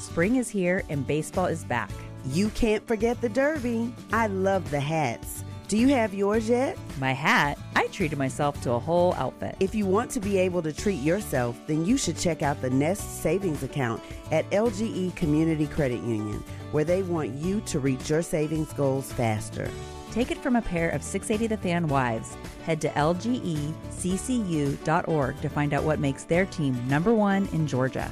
Spring is here and baseball is back. You can't forget the Derby. I love the hats. Do you have yours yet? My hat? I treated myself to a whole outfit. If you want to be able to treat yourself, then you should check out the Nest Savings Account at LGE Community Credit Union, where they want you to reach your savings goals faster. Take it from a pair of 680 The Fan wives. Head to lgeccu.org to find out what makes their team #1 in Georgia.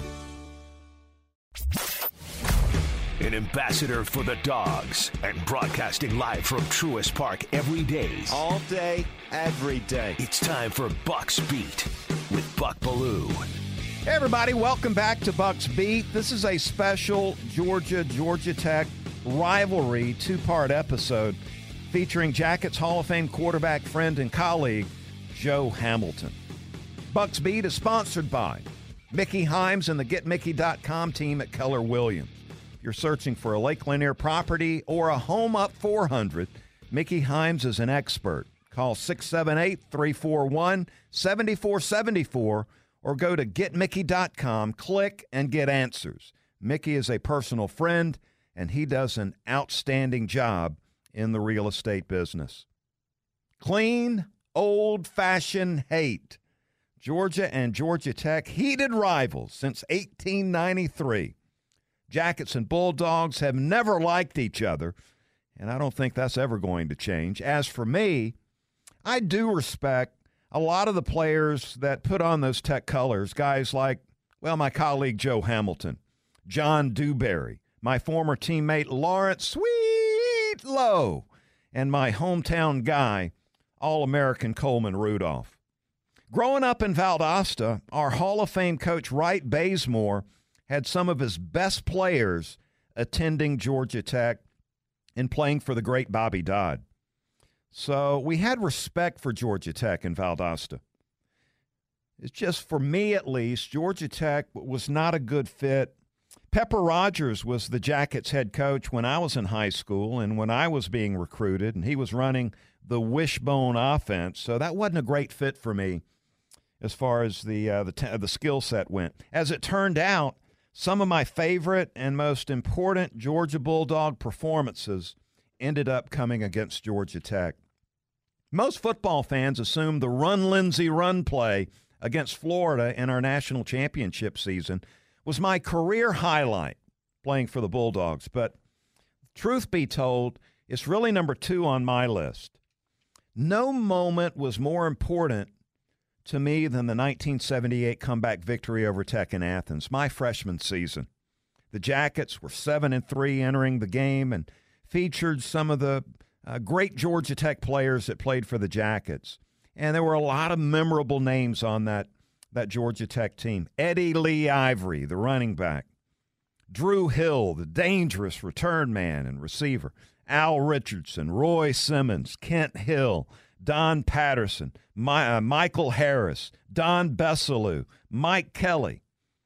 An ambassador for the Dogs and broadcasting live from Truist Park every day. All day, every day. It's time for Bucks Beat with Buck Belue. Hey everybody, welcome back to Bucks Beat. This is a special Georgia Tech rivalry two-part episode featuring Jackets Hall of Fame quarterback friend and colleague Joe Hamilton. Bucks Beat is sponsored by Mickey Himes and the GetMickey.com team at Keller Williams. If you're searching for a Lake Lanier property or a home up 400, Mickey Himes is an expert. Call 678-341-7474 or go to GetMickey.com, click, and get answers. Mickey is a personal friend, and he does an outstanding job in the real estate business. Clean, old-fashioned hate. Georgia and Georgia Tech, heated rivals since 1893. Jackets and Bulldogs have never liked each other, and I don't think that's ever going to change. As for me, I do respect a lot of the players that put on those Tech colors, guys like, well, my colleague Joe Hamilton, John Dewberry, my former teammate Lawrence Sweet Lowe, and my hometown guy, All-American Coleman Rudolph. Growing up in Valdosta, our Hall of Fame coach Wright Bazemore had some of his best players attending Georgia Tech and playing for the great Bobby Dodd. So we had respect for Georgia Tech in Valdosta. It's just, for me at least, Georgia Tech was not a good fit. Pepper Rogers was the Jackets head coach when I was in high school and when I was being recruited, and he was running the wishbone offense. So that wasn't a great fit for me as far as the skill set went. As it turned out, some of my favorite and most important Georgia Bulldog performances ended up coming against Georgia Tech. Most football fans assume the Run Lindsey Run play against Florida in our national championship season was my career highlight playing for the Bulldogs. But truth be told, it's really number 2 on my list. No moment was more important to me than the 1978 comeback victory over Tech in Athens, my freshman season. The Jackets were 7-3 entering the game and featured some of the great Georgia Tech players that played for the Jackets. And there were a lot of memorable names on that Georgia Tech team. Eddie Lee Ivory, the running back. Drew Hill, the dangerous return man and receiver. Al Richardson, Roy Simmons, Kent Hill, Don Patterson, Michael Harris, Don Bessalou, Mike Kelly,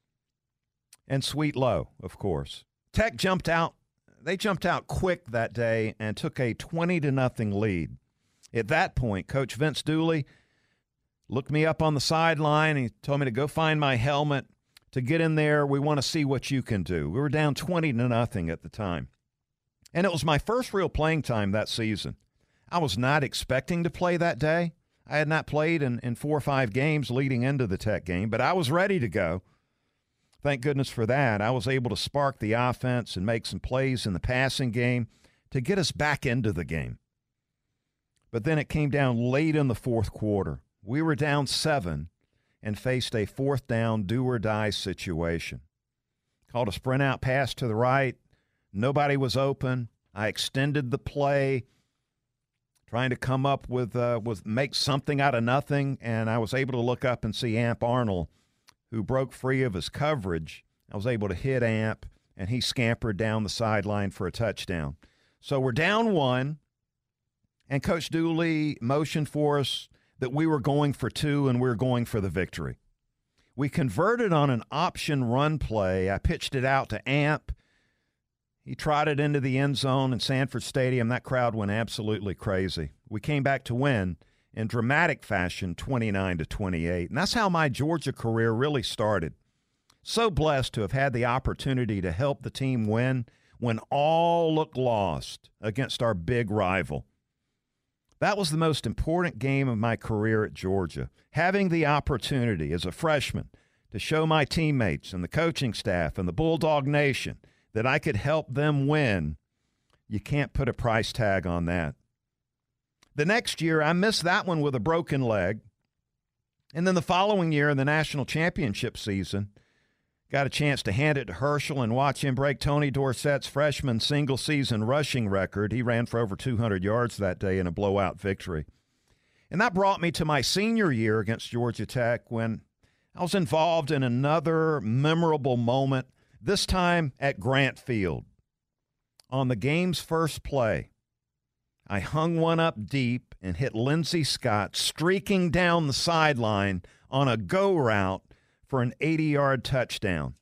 and Sweet Lowe, of course. Tech jumped out. They jumped out quick that day and took a 20-0 lead. At that point, Coach Vince Dooley looked me up on the sideline and he told me to go find my helmet, to get in there. We want to see what you can do. We were down 20-0 at the time. And it was my first real playing time that season. I was not expecting to play that day. I had not played in 4 or 5 games leading into the Tech game, but I was ready to go. Thank goodness for that. I was able to spark the offense and make some plays in the passing game to get us back into the game. But then it came down late in the fourth quarter. We were down 7 and faced a 4th down do-or-die situation. Called a sprint-out pass to the right. Nobody was open. I extended the play, trying to come up with make something out of nothing, and I was able to look up and see Amp Arnold, who broke free of his coverage. I was able to hit Amp, and he scampered down the sideline for a touchdown. So we're down 1, and Coach Dooley motioned for us that we were going for 2 and we were going for the victory. We converted on an option run play. I pitched it out to Amp. He trotted into the end zone in Sanford Stadium. That crowd went absolutely crazy. We came back to win in dramatic fashion, 29-28. And that's how my Georgia career really started. So blessed to have had the opportunity to help the team win when all looked lost against our big rival. That was the most important game of my career at Georgia. Having the opportunity as a freshman to show my teammates and the coaching staff and the Bulldog Nation that I could help them win, you can't put a price tag on that. The next year, I missed that one with a broken leg. And then the following year in the national championship season, got a chance to hand it to Herschel and watch him break Tony Dorsett's freshman single-season rushing record. He ran for over 200 yards that day in a blowout victory. And that brought me to my senior year against Georgia Tech when I was involved in another memorable moment, this time at Grant Field. On the game's first play, I hung one up deep and hit Lindsey Scott streaking down the sideline on a go route for an 80-yard touchdown.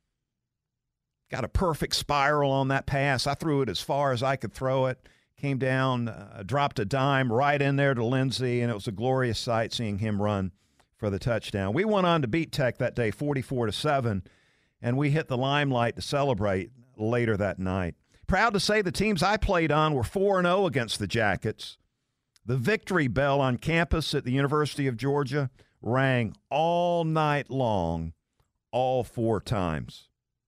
Got a perfect spiral on that pass. I threw it as far as I could throw it. Came down, dropped a dime right in there to Lindsey, and it was a glorious sight seeing him run for the touchdown. We went on to beat Tech that day 44-7, and we hit the limelight to celebrate later that night. Proud to say the teams I played on were 4-0 against the Jackets. The victory bell on campus at the University of Georgia rang all night long, all 4 times.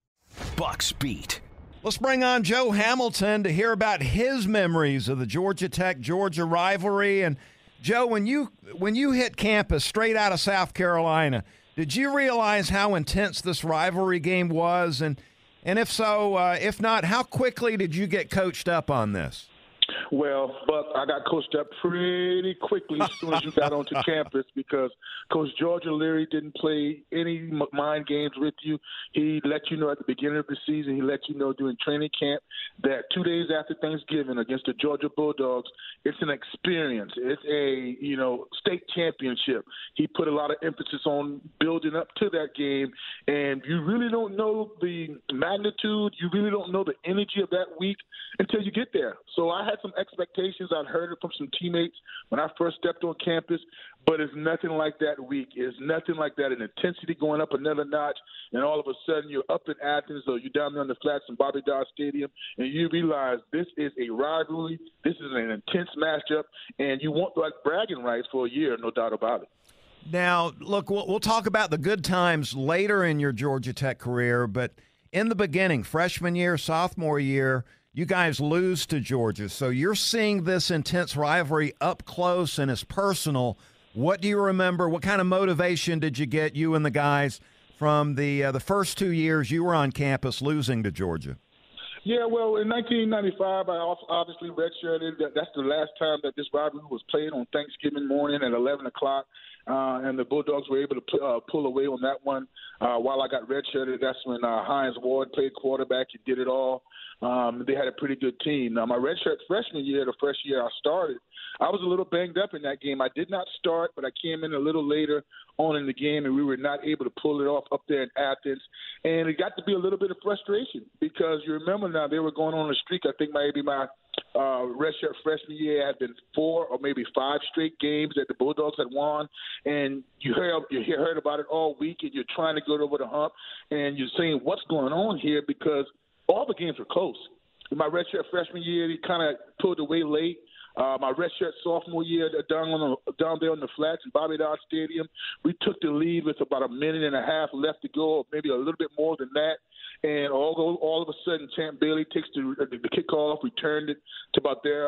Bucks Beat. Let's bring on Joe Hamilton to hear about his memories of the Georgia Tech-Georgia rivalry. And, Joe, when you hit campus straight out of South Carolina, did you realize how intense this rivalry game was? And if so, if not, how quickly did you get coached up on this? Well, Buck, I got coached up pretty quickly as soon as you got onto campus because Coach George O'Leary didn't play any mind games with you. He let you know at the beginning of the season, he let you know during training camp that 2 days after Thanksgiving against the Georgia Bulldogs, it's an experience. It's a, state championship. He put a lot of emphasis on building up to that game, and you really don't know the magnitude. You really don't know the energy of that week until you get there. So I had some expectations. I'd heard it from some teammates when I first stepped on campus, but it's nothing like that week. It's nothing like that. An intensity going up another notch, and all of a sudden you're up in Athens or you're down there on the flats in Bobby Dodd Stadium, and you realize this is a rivalry. This is an intense matchup, and you want like bragging rights for a year, no doubt about it. Now, look, we'll talk about the good times later in your Georgia Tech career, but in the beginning, freshman year, sophomore year, you guys lose to Georgia. So you're seeing this intense rivalry up close and it's personal. What do you remember? What kind of motivation did you get, you and the guys, from the first 2 years you were on campus losing to Georgia? Yeah, well, in 1995, I obviously redshirted. That's the last time that this rivalry was played on Thanksgiving morning at 11 o'clock. And the Bulldogs were able to pull away on that one. While I got redshirted, that's when Hines Ward played quarterback. He did it all. They had a pretty good team. Now, my redshirt freshman year, the first year I started, I was a little banged up in that game. I did not start, but I came in a little later on in the game, and we were not able to pull it off up there in Athens. And it got to be a little bit of frustration because you remember now they were going on a streak. I think maybe my redshirt freshman year had been 4 or maybe 5 straight games that the Bulldogs had won, and you heard about it all week, and you're trying to get over the hump, and you're saying what's going on here because all the games were close. In my redshirt freshman year, he kind of pulled away late. My redshirt sophomore year down there on the flats in Bobby Dodd Stadium, we took the lead with about a minute and a half left to go, or maybe a little bit more than that. And all of a sudden, Champ Bailey takes the kickoff, returned it to about their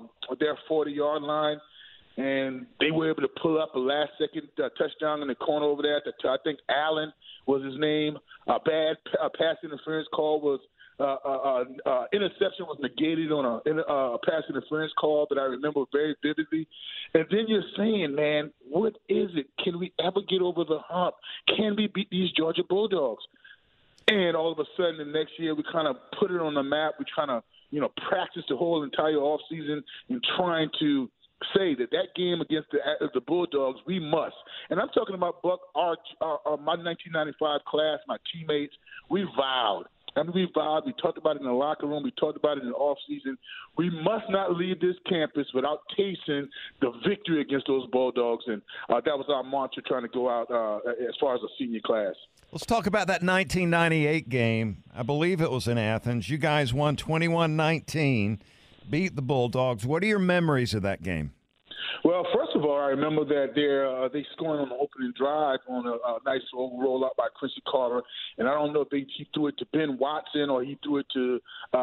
40-yard line, and they were able to pull up a last-second touchdown in the corner over there. I think Allen was his name. A bad pass interference call was interception was negated on a pass interference call that I remember very vividly. And then you're saying, man, what is it? Can we ever get over the hump? Can we beat these Georgia Bulldogs? And all of a sudden, the next year, we kind of put it on the map. We kind of, practice the whole entire offseason in trying to say that game against the Bulldogs, we must. And I'm talking about Buck, my 1995 class, my teammates. We vowed I mean, we vibed. We talked about it in the locker room. We talked about it in the off season. We must not leave this campus without tasting the victory against those Bulldogs, and that was our mantra trying to go out as far as a senior class. Let's talk about that 1998 game. I believe it was in Athens. You guys won 21-19, beat the Bulldogs. What are your memories of that game? Well, first of all, I remember that they scoring on the opening drive on a nice roll out by Quincy Carter, and I don't know if he threw it to Ben Watson or he threw it to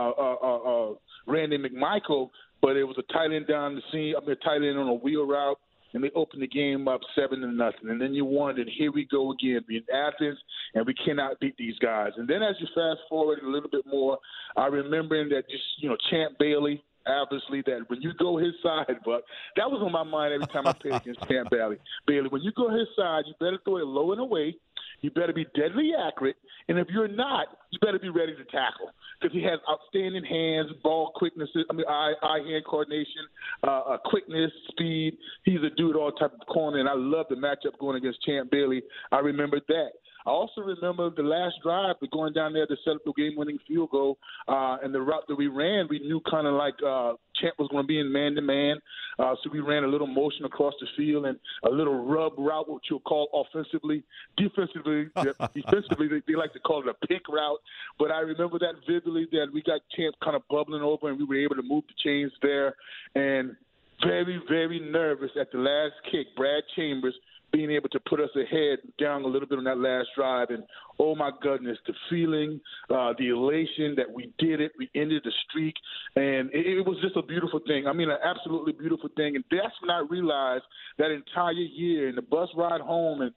Randy McMichael, but it was a tight end down the seam. I mean, a tight end on a wheel route, and they opened the game up 7-0, and then you won, and here we go again. We're in Athens, and we cannot beat these guys. And then as you fast forward a little bit more, I remember that Champ Bailey. Obviously, that when you go his side, but that was on my mind every time I played against Champ Bailey. When you go his side, you better throw it low and away. You better be deadly accurate. And if you're not, you better be ready to tackle because he has outstanding hands, ball quickness, eye-hand coordination, quickness, speed. He's a do-it-all type of corner, and I love the matchup going against Champ Bailey. I remember that. I also remember the last drive, going down there to set up the game-winning field goal, and the route that we ran, we knew kind of like Champ was going to be in man-to-man, so we ran a little motion across the field and a little rub route, what you'll call offensively. Defensively, they like to call it a pick route, but I remember that vividly, that we got Champ kind of bubbling over, and we were able to move the chains there, and very, very nervous at the last kick. Brad Chambers being able to put us ahead down a little bit on that last drive. And, oh, my goodness, the feeling, the elation that we did it. We ended the streak. And it was just a beautiful thing. I mean, an absolutely beautiful thing. And that's when I realized that entire year and the bus ride home and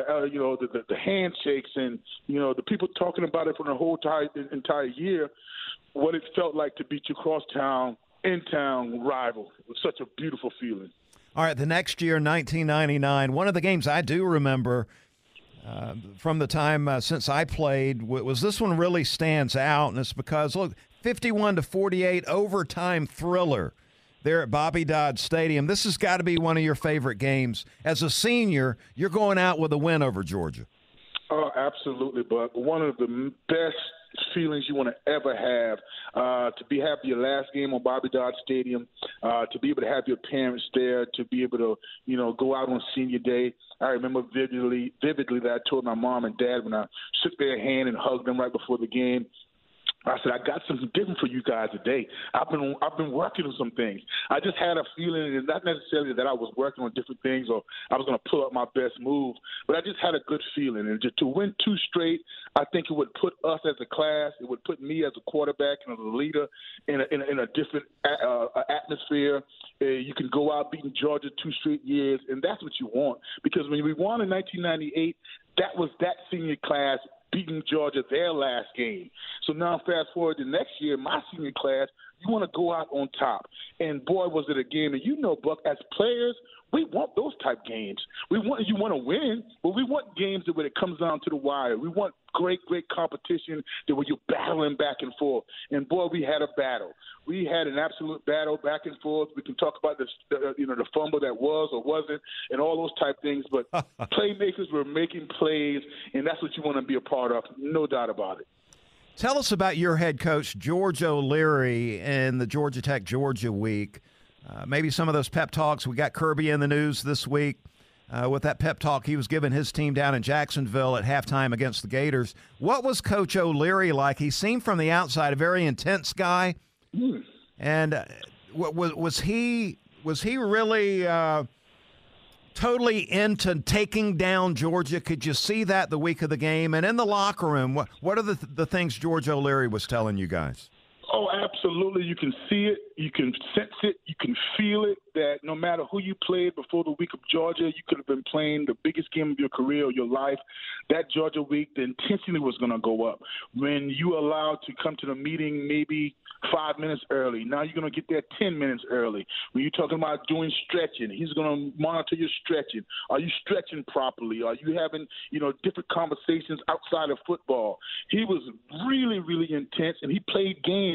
the handshakes and, the people talking about it for the whole entire year, what it felt like to beat your crosstown, in-town rival. It was such a beautiful feeling. All right, the next year, 1999, one of the games I do remember from the time since I played was this one really stands out, and it's because, look, 51-48 overtime thriller there at Bobby Dodd Stadium. This has got to be one of your favorite games. As a senior, you're going out with a win over Georgia. Oh, absolutely, Buck. One of the best feelings you want to ever have, to have your last game on Bobby Dodd Stadium, to be able to have your parents there, to be able to, go out on senior day. I remember vividly that I told my mom and dad when I shook their hand and hugged them right before the game. I said, I got something different for you guys today. I've been working on some things. I just had a feeling, and not necessarily that I was working on different things or I was going to pull up my best move, but I just had a good feeling. And just to win 2 straight, I think it would put us as a class, it would put me as a quarterback and as a leader in a different atmosphere. You can go out beating Georgia 2 straight years, and that's what you want. Because when we won in 1998, that was that senior class beating Georgia their last game. So now fast forward to next year, my senior class, you want to go out on top. And boy, was it a game. And Buck, as players, we want those type games. You want to win, but we want games that when it comes down to the wire. We want great competition that where you're battling back and forth. And boy, we had a battle. We had an absolute battle back and forth. We can talk about the fumble that was or wasn't and all those type things. But playmakers were making plays, and that's what you want to be a part of. No doubt about it. Tell us about your head coach, George O'Leary, and the Georgia Tech Georgia week. Maybe some of those pep talks. We got Kirby in the news this week with that pep talk he was giving his team down in Jacksonville at halftime against the Gators. What was Coach O'Leary like? He seemed from the outside a very intense guy. And was he really totally into taking down Georgia? Could you see that the week of the game? And in the locker room, what are the things George O'Leary was telling you guys? Oh, absolutely. You can see it. You can sense it. You can feel it, that no matter who you played before the week of Georgia, you could have been playing the biggest game of your career or your life. That Georgia week, the intensity was going to go up. When you allowed to come to the meeting maybe 5 minutes early, now you're going to get there 10 minutes early. When you're talking about doing stretching, he's going to monitor your stretching. Are you stretching properly? Are you having, different conversations outside of football? He was really, really intense, and he played games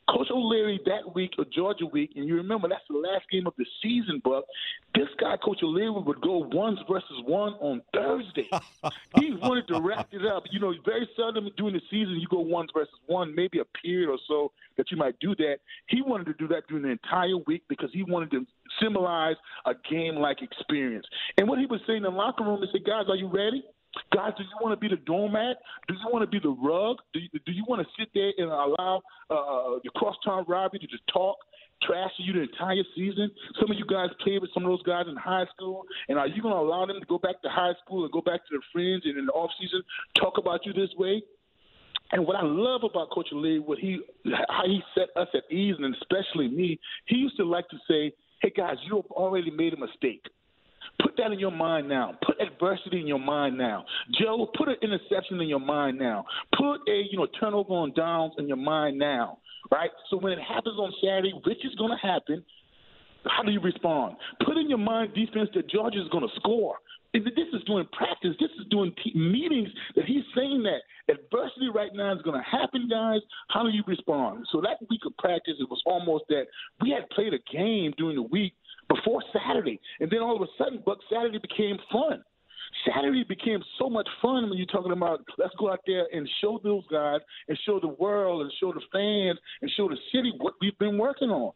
Coach O'Leary that week, or Georgia week, and you remember that's the last game of the season, Buck. This guy, Coach O'Leary, would go 1 versus 1 on Thursday. He wanted to wrap it up. You know, very seldom during the season you go 1 versus 1, maybe a period or so that you might do that. He wanted to do that during the entire week because he wanted to symbolize a game-like experience. And what he was saying in the locker room, he said, guys, are you ready? Guys, do you want to be the doormat? Do you want to be the rug? Do you want to sit there and allow the crosstown rivalry to just talk trash to you the entire season? Some of you guys played with some of those guys in high school, and are you going to allow them to go back to high school and go back to their friends and in the offseason talk about you this way? And what I love about Coach Lee, how he set us at ease, and especially me, he used to like to say, hey, guys, you have already made a mistake. Put that in your mind now. Put adversity in your mind now. Joe, put an interception in your mind now. Put a turnover on downs in your mind now, right? So when it happens on Saturday, which is going to happen, how do you respond? Put in your mind defense that Georgia is going to score. This is doing practice. This is doing meetings that he's saying that adversity right now is going to happen, guys. How do you respond? So that week of practice, it was almost that we had played a game during the week before Saturday, and then all of a sudden, Buck, Saturday became fun. Saturday became so much fun when you're talking about let's go out there and show those guys and show the world and show the fans and show the city what we've been working on.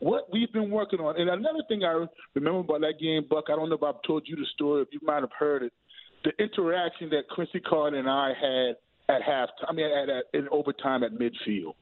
And another thing I remember about that game, Buck, I don't know if I've told you the story, if you might have heard it, the interaction that Quincy Carter and I had at halftime, in overtime at midfield.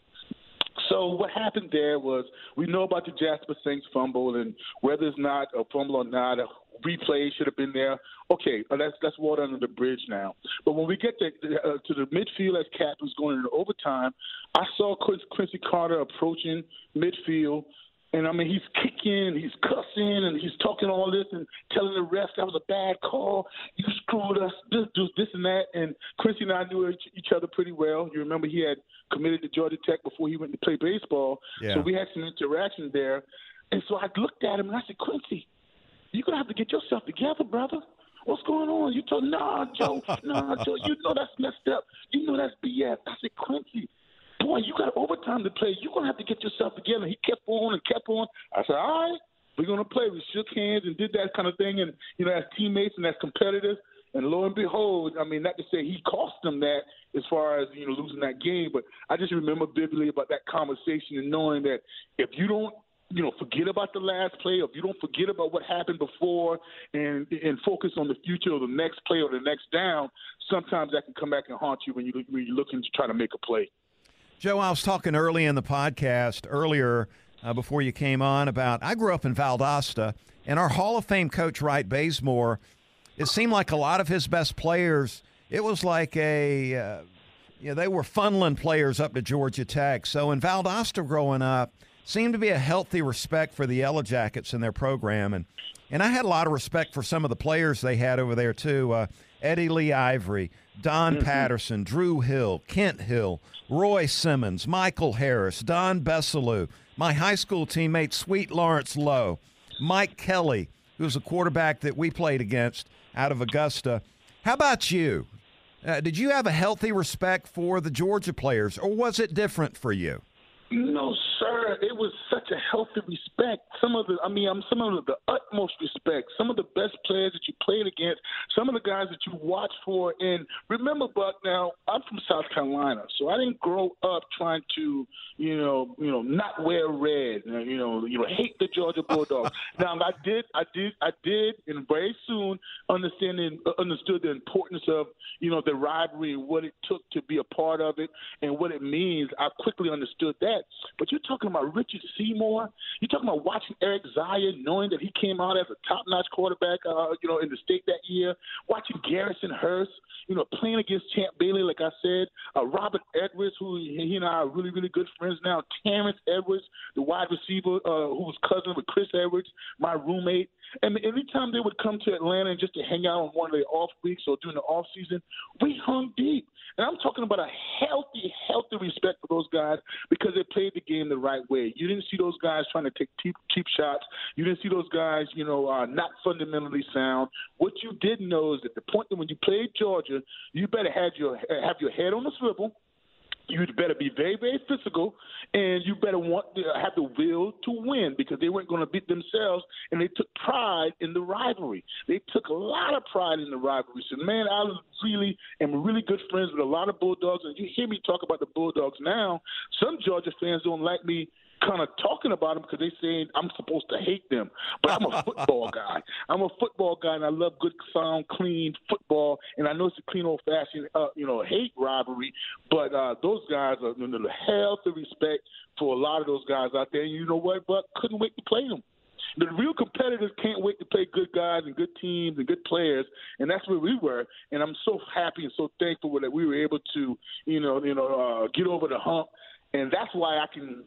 So what happened there was we know about the Jasper Saints fumble, and whether it's not a fumble or not, a replay should have been there. Okay, that's water under the bridge now. But when we get to the midfield as Cap was going into overtime, I saw Quincy Carter approaching midfield. And, he's kicking, he's cussing, and he's talking all this and telling the refs that was a bad call. You screwed us, this and that. And Quincy and I knew each other pretty well. You remember he had committed to Georgia Tech before he went to play baseball. Yeah. So we had some interaction there. And so I looked at him, and I said, Quincy, you're going to have to get yourself together, brother. What's going on? You told, Joe, you know that's messed up. You know that's BS. I said, Quincy, boy, you got overtime to play. You're going to have to get yourself together. He kept on and kept on. I said, all right, we're going to play. We shook hands and did that kind of thing, and, as teammates and as competitors. And lo and behold, not to say he cost them that as far as, losing that game, but I just remember vividly about that conversation and knowing that if you don't, forget about the last play, or if you don't forget about what happened before and focus on the future or the next play or the next down, sometimes that can come back and haunt you when you're looking to try to make a play. Joe, I was talking early in the podcast before you came on about I grew up in Valdosta, and our Hall of Fame coach, Wright Bazemore, it seemed like a lot of his best players, it was like they were funneling players up to Georgia Tech. So in Valdosta growing up, seemed to be a healthy respect for the Yellow Jackets in their program. And I had a lot of respect for some of the players they had over there, too. Eddie Lee Ivory, Don Patterson, Drew Hill, Kent Hill, Roy Simmons, Michael Harris, Don Bessalou, my high school teammate, Sweet Lawrence Lowe, Mike Kelly, who's a quarterback that we played against out of Augusta. How about you? Did you have a healthy respect for the Georgia players, or was it different for you? No, sir. It was such a healthy respect. Some of the utmost respect. Some of the best players that you played against. Some of the guys that you watched for. And remember, Buck. Now I'm from South Carolina, so I didn't grow up trying to, not wear red. Hate the Georgia Bulldogs. Now I did, and very soon understood the importance of, the rivalry and what it took to be a part of it and what it means. I quickly understood that. But you're talking about Richard Seymour. You're talking about watching Eric Zion, knowing that he came out as a top-notch quarterback, in the state that year. Watching Garrison Hurst, playing against Champ Bailey, like I said. Robert Edwards, who he and I are really, really good friends now. Terrence Edwards, the wide receiver who was cousin with Chris Edwards, my roommate. And every time they would come to Atlanta just to hang out on one of their off weeks or during the off season, we hung deep. And I'm talking about a healthy respect for those guys because they played the game the right way. You didn't see those guys trying to take cheap shots. You didn't see those guys, not fundamentally sound. What you did know is at the point that when you played Georgia, you better have your head on the swivel. you'd better be very, very physical, and you better have the will to win because they weren't going to beat themselves, and they took pride in the rivalry. They took a lot of pride in the rivalry. So, man, I really am really good friends with a lot of Bulldogs, and you hear me talk about the Bulldogs now. Some Georgia fans don't like me kind of talking about them because they saying I'm supposed to hate them. But I'm a football guy. I'm a football guy, and I love good, sound, clean football. And I know it's a clean, old-fashioned, hate rivalry. But those guys are the healthy respect for a lot of those guys out there. And you know what? But couldn't wait to play them. The real competitors can't wait to play good guys and good teams and good players, and that's where we were. And I'm so happy and so thankful that we were able to, get over the hump. And that's why I can,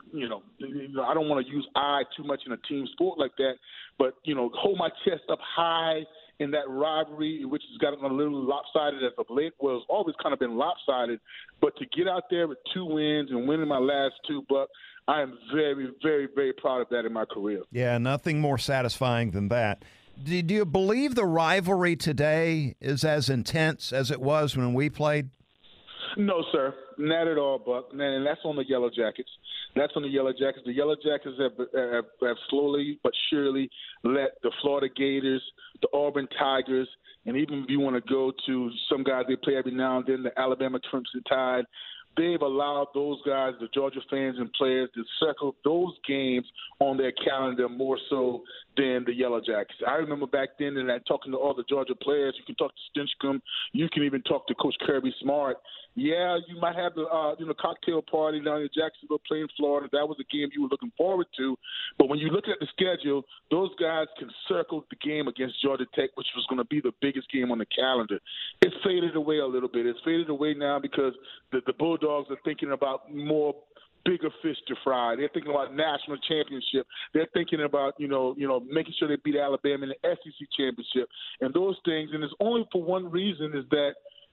I don't want to use I too much in a team sport like that, but, hold my chest up high in that rivalry, which has gotten a little lopsided as of late. Well, it's always kind of been lopsided. But to get out there with 2 wins and winning my last 2, Buck, I am very, very, very proud of that in my career. Yeah, nothing more satisfying than that. Do you believe the rivalry today is as intense as it was when we played? No, sir. Not at all, Buck. And that's on the Yellow Jackets. That's on the Yellow Jackets. The Yellow Jackets have slowly but surely let the Florida Gators, the Auburn Tigers, and even if you want to go to some guys they play every now and then, the Alabama Crimson Tide, they've allowed those guys, the Georgia fans and players, to circle those games on their calendar more so than the Yellow Jackets. I remember back then, and talking to all the Georgia players, you can talk to Stinchcomb, you can even talk to Coach Kirby Smart. Yeah, you might have the cocktail party down in Jacksonville playing Florida. That was a game you were looking forward to. But when you look at the schedule, those guys can circle the game against Georgia Tech, which was going to be the biggest game on the calendar. It's faded away a little bit. It's faded away now because the Bulldogs are thinking about more bigger fish to fry. They're thinking about national championship. They're thinking about, making sure they beat Alabama in the SEC championship and those things. And it's only for one reason is that,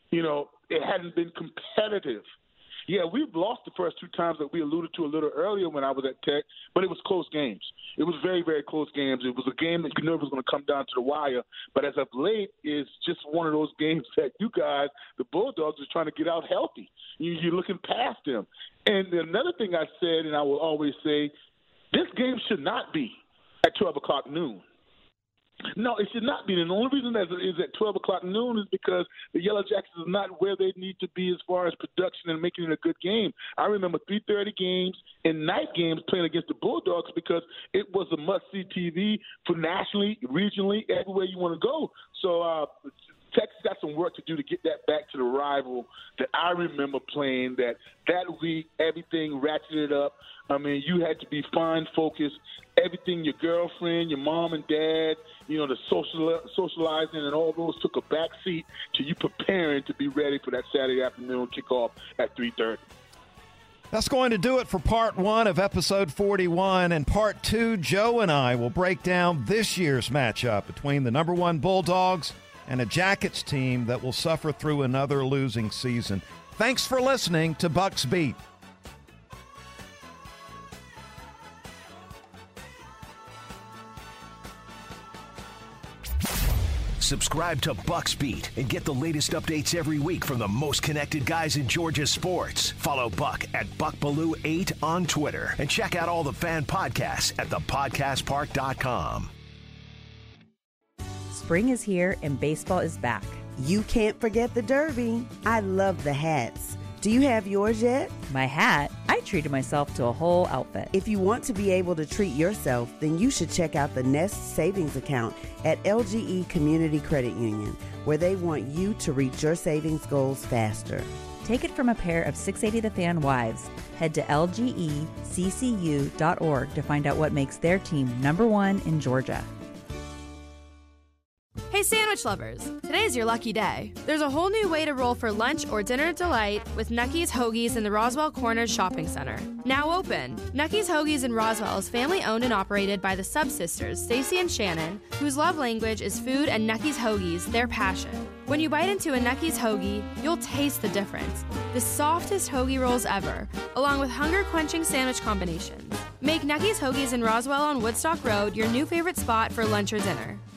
it hadn't been competitive. Yeah, we've lost the first 2 times that we alluded to a little earlier when I was at Tech, but it was close games. It was very, very close games. It was a game that you knew it was going to come down to the wire. But as of late, it's just one of those games that you guys, the Bulldogs, are trying to get out healthy. You're looking past them. And another thing I said, and I will always say, this game should not be at 12 o'clock noon. No, it should not be. And the only reason that it is at 12 o'clock noon is because the Yellow Jackets is not where they need to be as far as production and making it a good game. I remember 3:30 games and night games playing against the Bulldogs because it was a must-see TV for nationally, regionally, everywhere you want to go. So Texas got some work to do to get that back to the rival that I remember playing that week, everything ratcheted up. I mean, you had to be fine focused. Everything, your girlfriend, your mom and dad, the socializing and all those took a back seat to you preparing to be ready for that Saturday afternoon kickoff at 3:30. That's going to do it for part 1 of episode 41. And part 2, Joe and I will break down this year's matchup between the number 1 Bulldogs and a Jackets team that will suffer through another losing season. Thanks for listening to Bucks Beat. Subscribe to Bucks Beat and get the latest updates every week from the most connected guys in Georgia sports. Follow Buck at BuckBaloo8 on Twitter and check out all the fan podcasts at thepodcastpark.com. Spring is here and baseball is back. You can't forget the Derby. I love the hats. Do you have yours yet? My hat? I treated myself to a whole outfit. If you want to be able to treat yourself, then you should check out the Nest Savings Account at LGE Community Credit Union, where they want you to reach your savings goals faster. Take it from a pair of 680 The Fan wives. Head to lgeccu.org to find out what makes their team number 1 in Georgia. Hey sandwich lovers, today's your lucky day. There's a whole new way to roll for lunch or dinner delight with Nucky's Hoagies in the Roswell Corners Shopping Center. Now open. Nucky's Hoagies in Roswell is family owned and operated by the Sub-Sisters, Stacy and Shannon, whose love language is food and Nucky's Hoagies, their passion. When you bite into a Nucky's Hoagie, you'll taste the difference. The softest hoagie rolls ever, along with hunger-quenching sandwich combinations. Make Nucky's Hoagies in Roswell on Woodstock Road your new favorite spot for lunch or dinner.